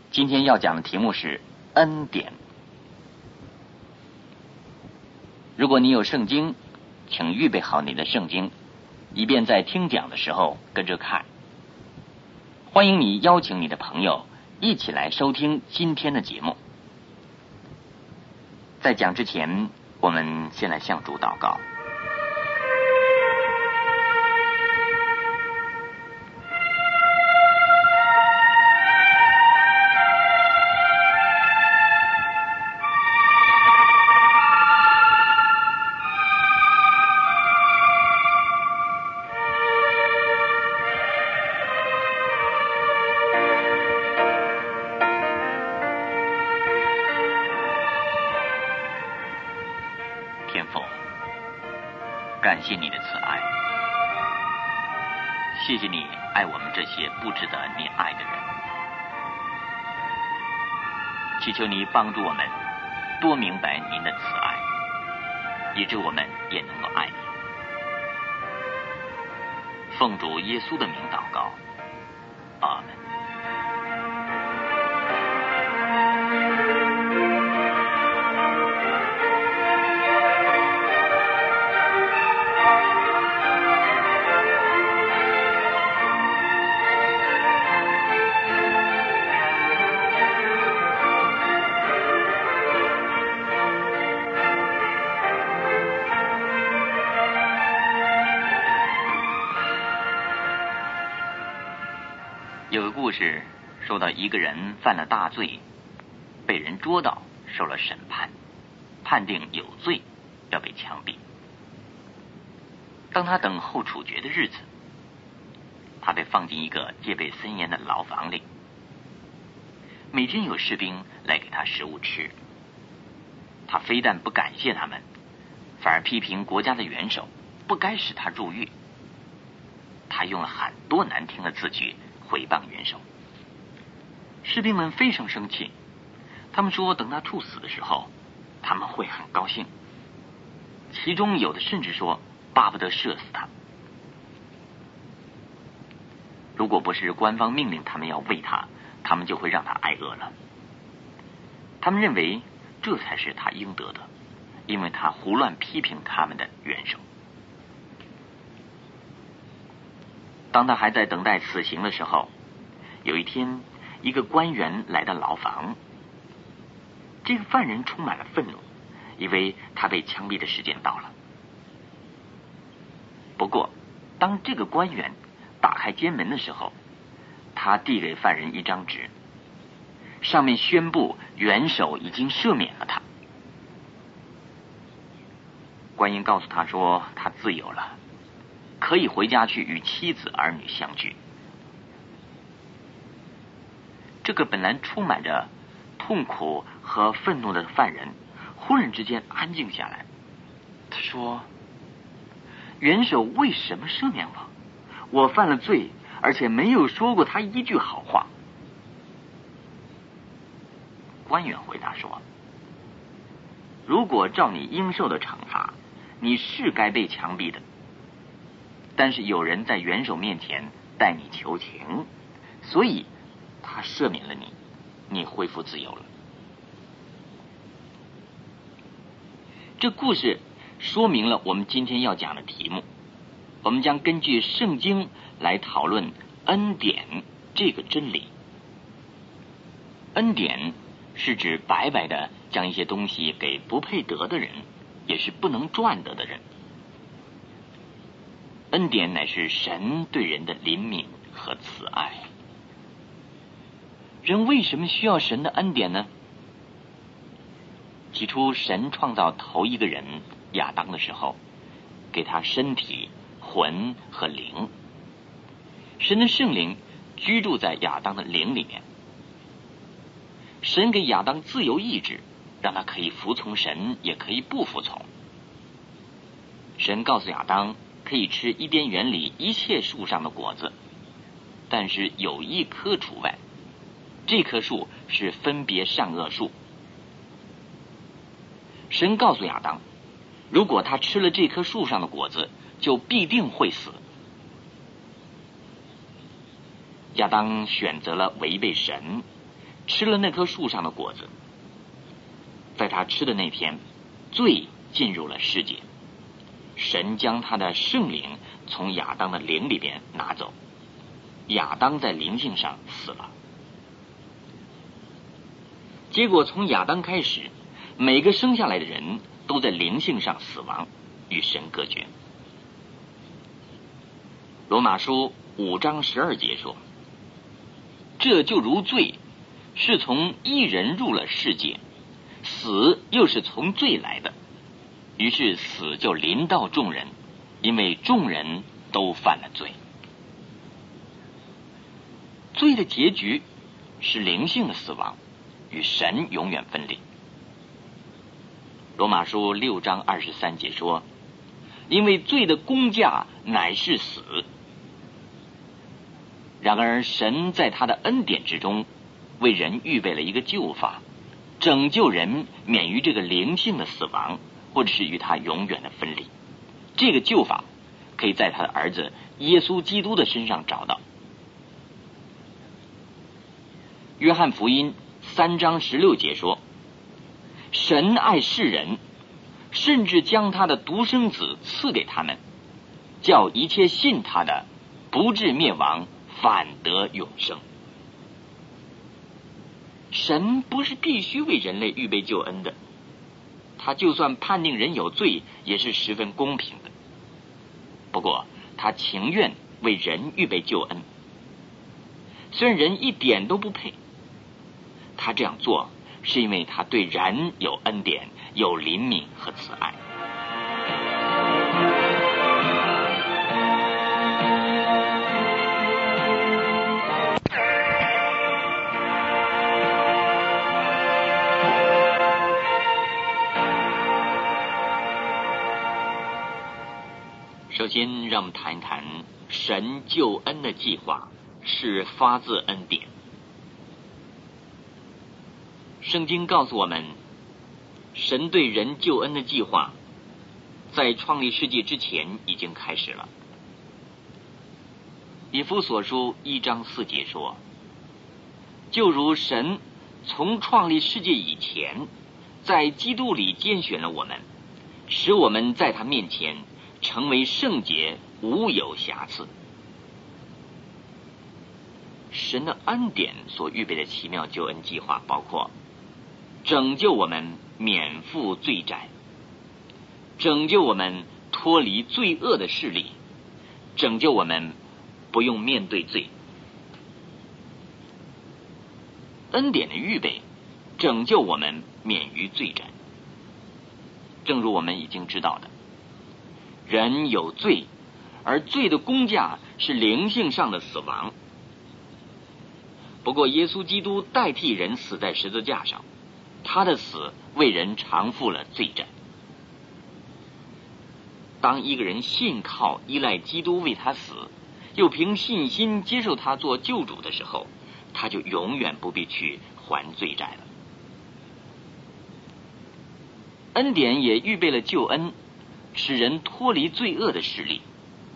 今天要讲的题目是恩典。如果你有圣经，请预备好你的圣经，以便在听讲的时候跟着看。欢迎你邀请你的朋友一起来收听今天的节目。在讲之前，我们先来向主祷告。天父，感谢你的慈爱，谢谢你爱我们这些不值得你爱的人，祈求你帮助我们多明白您的慈爱，以致我们也能够爱你。奉主耶稣的名祷告，阿门。有个故事说到，一个人犯了大罪，被人捉到，受了审判，判定有罪，要被枪毙。当他等候处决的日子，他被放进一个戒备森严的牢房里，每天有士兵来给他食物吃。他非但不感谢他们，反而批评国家的元首不该使他入狱。他用了很多难听的字句毁谤元首。士兵们非常生气，他们说等他处死的时候，他们会很高兴，其中有的甚至说巴不得射死他。如果不是官方命令他们要喂他，他们就会让他挨饿了。他们认为这才是他应得的，因为他胡乱批评他们的元首。当他还在等待死刑的时候，有一天，一个官员来到牢房。这个犯人充满了愤怒，因为他被枪毙的时间到了。不过，当这个官员打开监门的时候，他递给犯人一张纸，上面宣布元首已经赦免了他。官员告诉他说，他自由了，可以回家去与妻子儿女相聚。这个本来充满着痛苦和愤怒的犯人忽然之间安静下来。他说，元首为什么赦免我？我犯了罪，而且没有说过他一句好话。官员回答说，如果照你应受的惩罚，你是该被枪毙的，但是有人在元首面前代你求情，所以他赦免了你，你恢复自由了。这故事说明了我们今天要讲的题目。我们将根据圣经来讨论恩典这个真理。恩典是指白白的将一些东西给不配得的人，也是不能赚得的人。恩典乃是神对人的怜悯和慈爱。人为什么需要神的恩典呢？起初神创造头一个人亚当的时候，给他身体、魂和灵。神的圣灵居住在亚当的灵里面。神给亚当自由意志，让他可以服从神，也可以不服从。神告诉亚当，可以吃伊甸园里一切树上的果子，但是有一棵除外，这棵树是分别善恶树。神告诉亚当，如果他吃了这棵树上的果子，就必定会死。亚当选择了违背神， 吃了那棵树上的果子。在他吃的那天，罪进入了世界，神将他的圣灵从亚当的灵里边拿走，亚当在灵性上死了。结果从亚当开始，每个生下来的人都在灵性上死亡，与神隔绝。罗马书5章12节说，这就如罪是从一人入了世界，死又是从罪来的，于是死就临到众人，因为众人都犯了罪。罪的结局是灵性的死亡，与神永远分离。罗马书6章23节说，因为罪的工价乃是死。然而神在他的恩典之中为人预备了一个救法，拯救人免于这个灵性的死亡，或者是与他永远的分离。这个救法可以在他的儿子耶稣基督的身上找到。约翰福音3章16节说，神爱世人，甚至将他的独生子赐给他们，叫一切信他的不至灭亡，反得永生。神不是必须为人类预备救恩的，他就算判定人有罪也是十分公平的。不过他情愿为人预备救恩，虽然人一点都不配，他这样做是因为他对人有恩典，有怜悯和慈爱。首先让我们谈一谈神救恩的计划是发自恩典。圣经告诉我们，神对人救恩的计划在创立世界之前已经开始了。以弗所书1章4节说，就如神从创立世界以前，在基督里拣选了我们，使我们在他面前成为圣洁，无有瑕疵。神的恩典所预备的奇妙救恩计划包括拯救我们免负罪债，拯救我们脱离罪恶的势力，拯救我们不用面对罪。恩典的预备拯救我们免于罪债。正如我们已经知道的，人有罪，而罪的工价是灵性上的死亡。不过耶稣基督代替人死在十字架上，他的死为人偿付了罪债。当一个人信靠依赖基督为他死，又凭信心接受他做救主的时候，他就永远不必去还罪债了。恩典也预备了救恩，使人脱离罪恶的势力。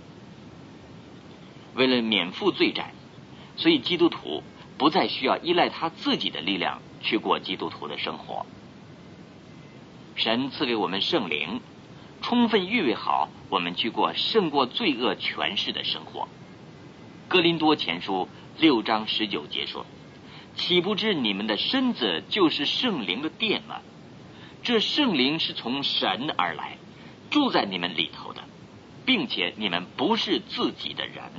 为了免负罪债，所以基督徒不再需要依赖他自己的力量去过基督徒的生活。神赐给我们圣灵，充分预备好我们去过胜过罪恶权势的生活。哥林多前书6章19节说，岂不知你们的身子就是圣灵的殿吗？这圣灵是从神而来，住在你们里头的，并且你们不是自己的人。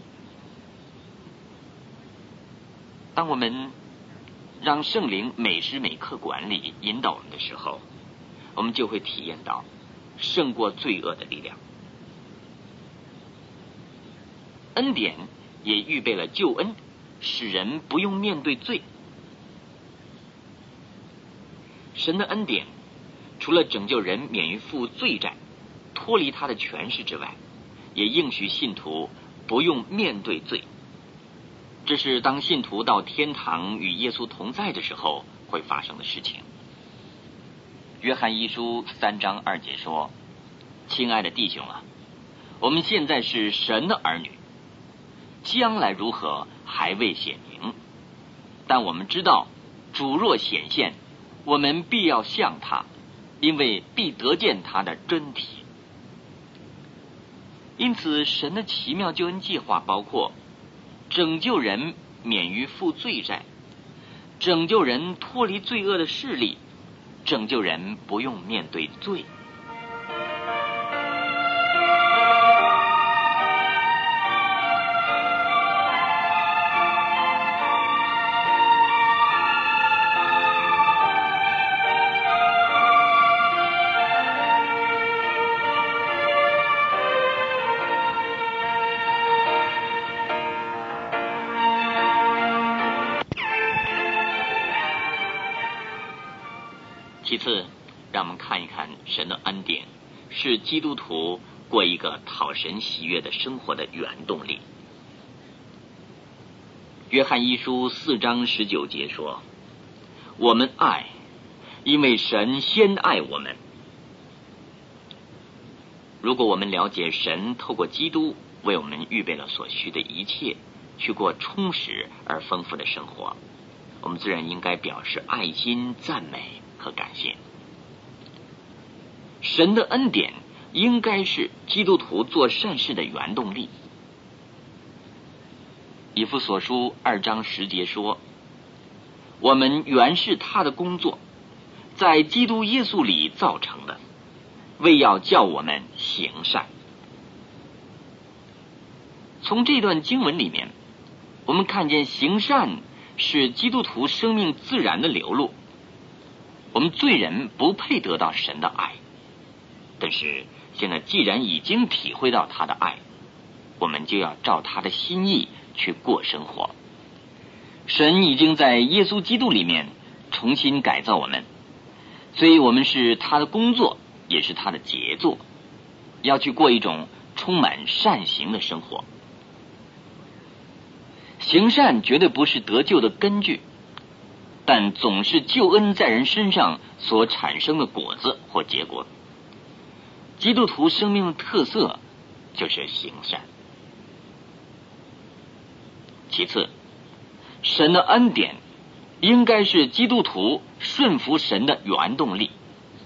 当我们让圣灵每时每刻管理引导我们的时候，我们就会体验到胜过罪恶的力量。恩典也预备了救恩，使人不用面对罪。神的恩典除了拯救人免于负罪债，脱离他的权势之外，也应许信徒不用面对罪。这是当信徒到天堂与耶稣同在的时候会发生的事情。约翰一书3章2节说，亲爱的弟兄啊，我们现在是神的儿女，将来如何还未显明，但我们知道主若显现，我们必要像他，因为必得见他的真体。因此，神的奇妙救恩计划包括拯救人免于负罪债，拯救人脱离罪恶的势力，拯救人不用面对罪。其次，让我们看一看神的恩典是基督徒过一个讨神喜悦的生活的原动力。约翰一书4章19节说，我们爱，因为神先爱我们。如果我们了解神透过基督为我们预备了所需的一切，去过充实而丰富的生活，我们自然应该表示爱心、赞美和感谢。神的恩典应该是基督徒做善事的原动力。以弗所书2章10节说，我们原是他的工作，在基督耶稣里造成的，为要叫我们行善。从这段经文里面，我们看见行善是基督徒生命自然的流露。我们罪人不配得到神的爱，但是现在既然已经体会到他的爱，我们就要照他的心意去过生活。神已经在耶稣基督里面重新改造我们，所以我们是他的工作，也是他的杰作，要去过一种充满善行的生活。行善绝对不是得救的根据，但总是救恩在人身上所产生的果子或结果。基督徒生命的特色就是行善。其次，神的恩典应该是基督徒顺服神的原动力。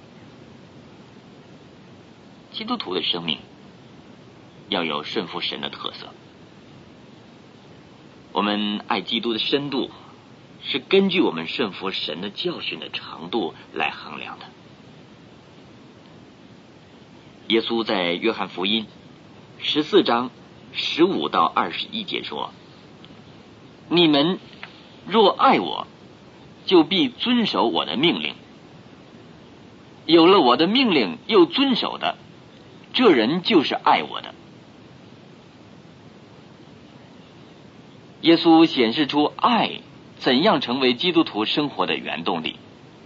基督徒的生命要有顺服神的特色。我们爱基督的深度是根据我们顺服神的教训的程度来衡量的。耶稣在约翰福音14章15到21节说，你们若爱我，就必遵守我的命令。有了我的命令又遵守的，这人就是爱我的。耶稣显示出爱怎样成为基督徒生活的原动力。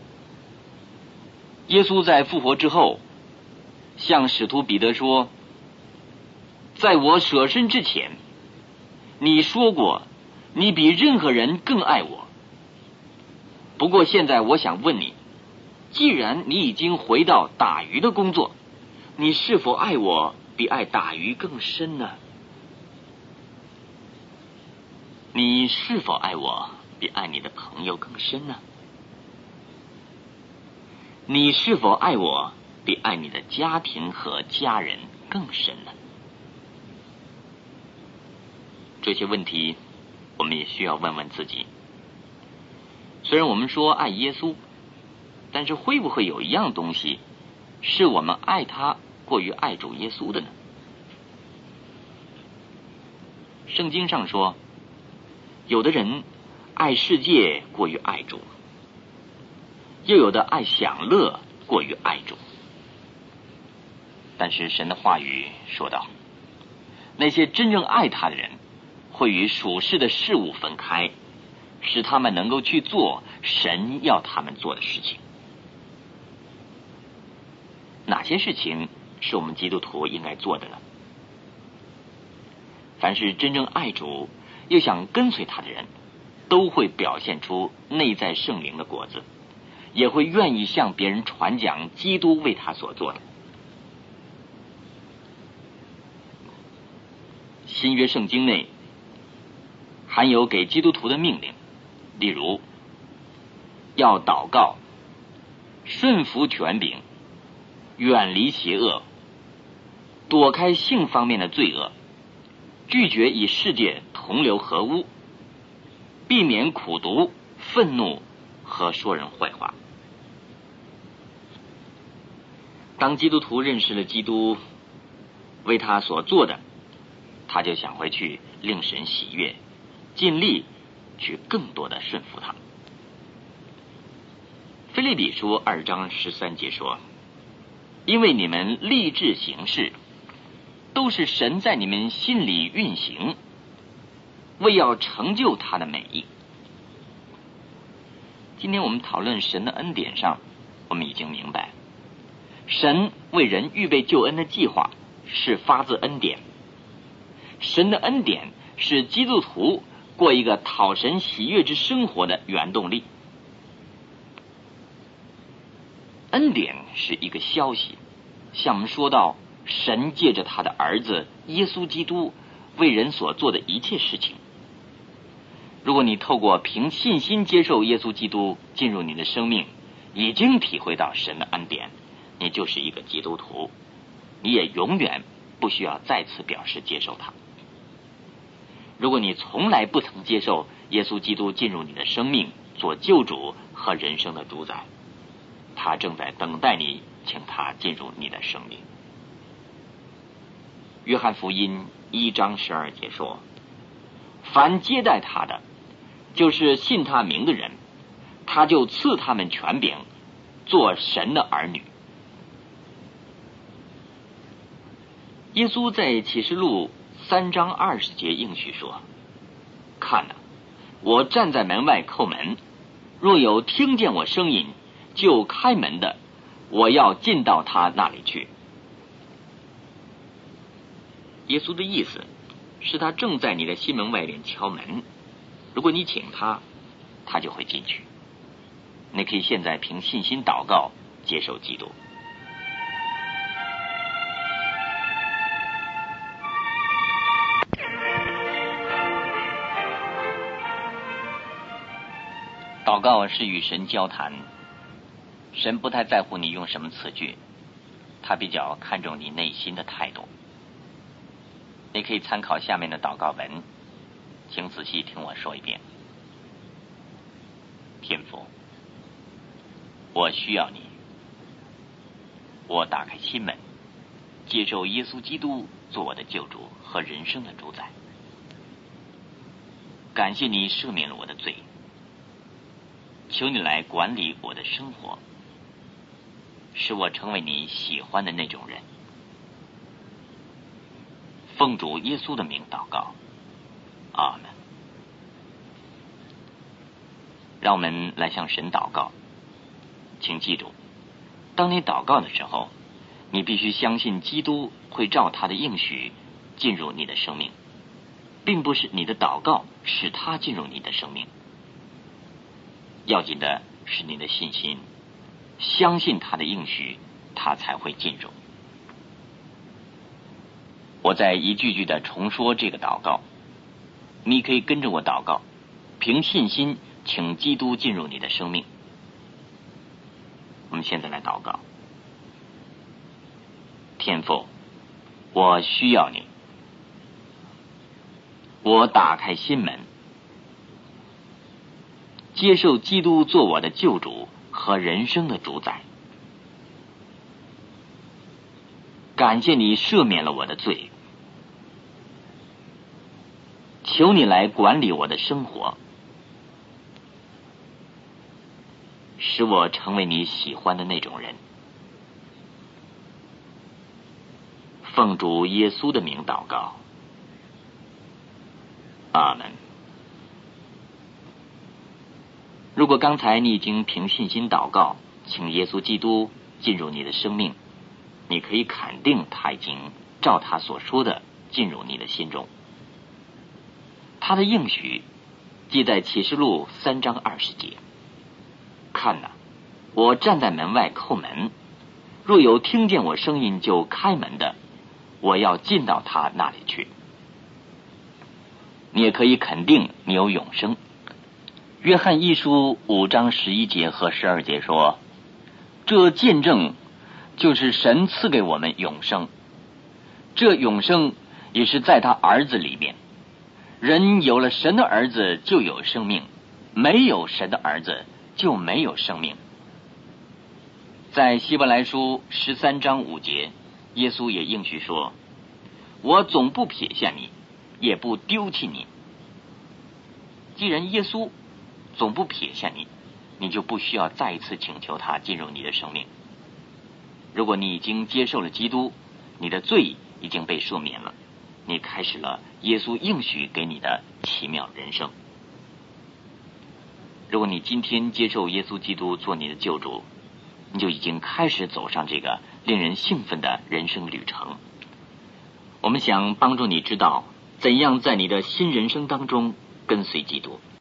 耶稣在复活之后向使徒彼得说，在我舍身之前，你说过你比任何人更爱我。不过现在我想问你，既然你已经回到打鱼的工作，你是否爱我比爱打鱼更深呢？你是否爱我比爱你的朋友更深呢？你是否爱我比爱你的家庭和家人更深呢？这些问题我们也需要问问自己。虽然我们说爱耶稣，但是会不会有一样东西是我们爱他过于爱主耶稣的呢？圣经上说，有的人爱世界过于爱主，又有的爱享乐过于爱主。但是神的话语说道，那些真正爱他的人会与属世的事物分开，使他们能够去做神要他们做的事情。哪些事情是我们基督徒应该做的呢？凡是真正爱主又想跟随他的人，都会表现出内在圣灵的果子，也会愿意向别人传讲基督为他所做的。新约圣经内含有给基督徒的命令，例如要祷告，顺服权柄，远离邪恶，躲开性方面的罪恶，拒绝与世界同流合污，避免苦毒、愤怒和说人坏话。当基督徒认识了基督为他所做的，他就想回去令神喜悦，尽力去更多的顺服他。腓立比书2章13节说，因为你们立志行事，都是神在你们心里运行，为要成就他的美意。今天我们讨论神的恩典上，我们已经明白，神为人预备救恩的计划是发自恩典。神的恩典是基督徒过一个讨神喜悦之生活的原动力。恩典是一个消息，向我们说到神借着他的儿子耶稣基督为人所做的一切事情。如果你透过凭信心接受耶稣基督进入你的生命，已经体会到神的恩典，你就是一个基督徒，你也永远不需要再次表示接受他。如果你从来不曾接受耶稣基督进入你的生命，做救主和人生的主宰，他正在等待你，请他进入你的生命。约翰福音1章12节说，凡接待他的，就是信他名的人，他就赐他们权柄，做神的儿女。耶稣在启示录3章20节应许说，看哪，我站在门外叩门，若有听见我声音就开门的，我要进到他那里去。耶稣的意思是他正在你的心门外边敲门，如果你请他，他就会进去。你可以现在凭信心祷告，接受基督。祷告是与神交谈，神不太在乎你用什么词句，他比较看重你内心的态度。你可以参考下面的祷告文，请仔细听我说一遍。天父，我需要你，我打开心门，接受耶稣基督做我的救主和人生的主宰。感谢你赦免了我的罪，求你来管理我的生活，使我成为你喜欢的那种人。奉主耶稣的名祷告，阿们。让我们来向神祷告。请记住，当你祷告的时候，你必须相信基督会照他的应许进入你的生命，并不是你的祷告使他进入你的生命。要紧的是你的信心，相信他的应许，他才会进入。我再一句句的重说这个祷告，你可以跟着我祷告，凭信心请基督进入你的生命。我们现在来祷告。天父，我需要你，我打开心门，接受基督做我的救主和人生的主宰。感谢你赦免了我的罪，求你来管理我的生活，使我成为你喜欢的那种人。奉主耶稣的名祷告，阿们。如果刚才你已经凭信心祷告，请耶稣基督进入你的生命，你可以肯定他已经照他所说的进入你的心中。他的应许记在启示录3章20节，看哪，我站在门外叩门，若有听见我声音就开门的，我要进到他那里去。你也可以肯定你有永生， 约翰一书5章11节和12节说，这见证就是神赐给我们永生，这永生也是在他儿子里面。人有了神的儿子就有生命，没有神的儿子就没有生命。在希伯来书13章5节，耶稣也应许说，我总不撇下你，也不丢弃你。既然耶稣总不撇下你，你就不需要再一次请求他进入你的生命。如果你已经接受了基督，你的罪已经被赦免了，你开始了耶稣应许给你的奇妙人生。如果你今天接受耶稣基督做你的救主，你就已经开始走上这个令人兴奋的人生旅程。我们想帮助你知道怎样在你的新人生当中跟随基督。